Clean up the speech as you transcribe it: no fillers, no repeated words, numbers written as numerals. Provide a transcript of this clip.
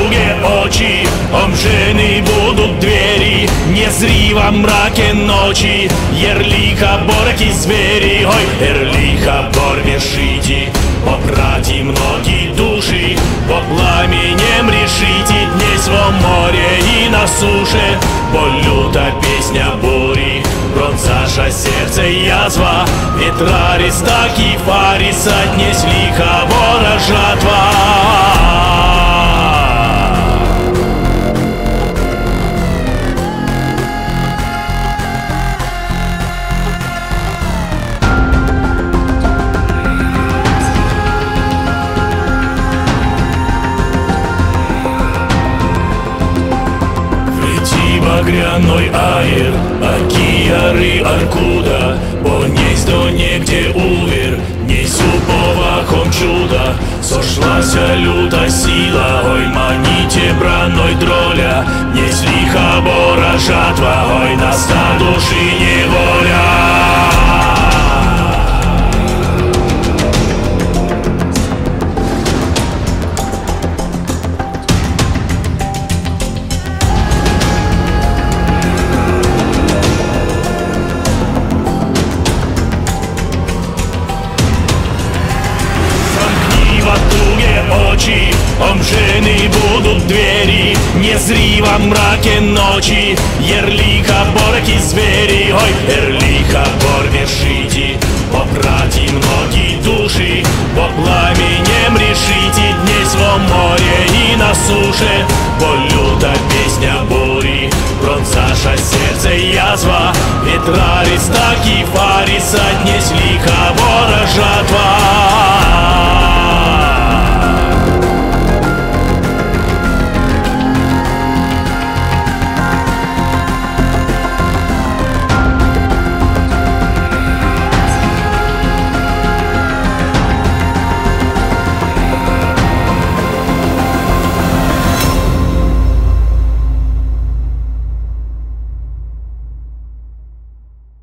туге очи, омжены будут двери, незри во мраке ночи. Ерлиха бораки звери, ой, Эрлиха бор вершите, попрати многие души, по пламенем решите днесь во море и на суше. Бо люта песня бури, бронзаша сердце язва, ветрарис так и фариса, днесь лиха бора жатва. Багряной аир, акияры аркуда, бо несть до негде увер, несть уповахом чуда. Сошлася люта сила, ой, маните браной дроля, несть лиха бора жатва, ой, наста души неволя. Очи, омжены будут двери, незри во мраке ночи. Ерлиха бораки звери, ой, Эрлиха бор вершите, попрати многие души, по пламенем решите днесь во море и на суше. Бо люта песня бури, бронзаша сердце язва, ветрарис так и фариса, днесь лиха бора жатва.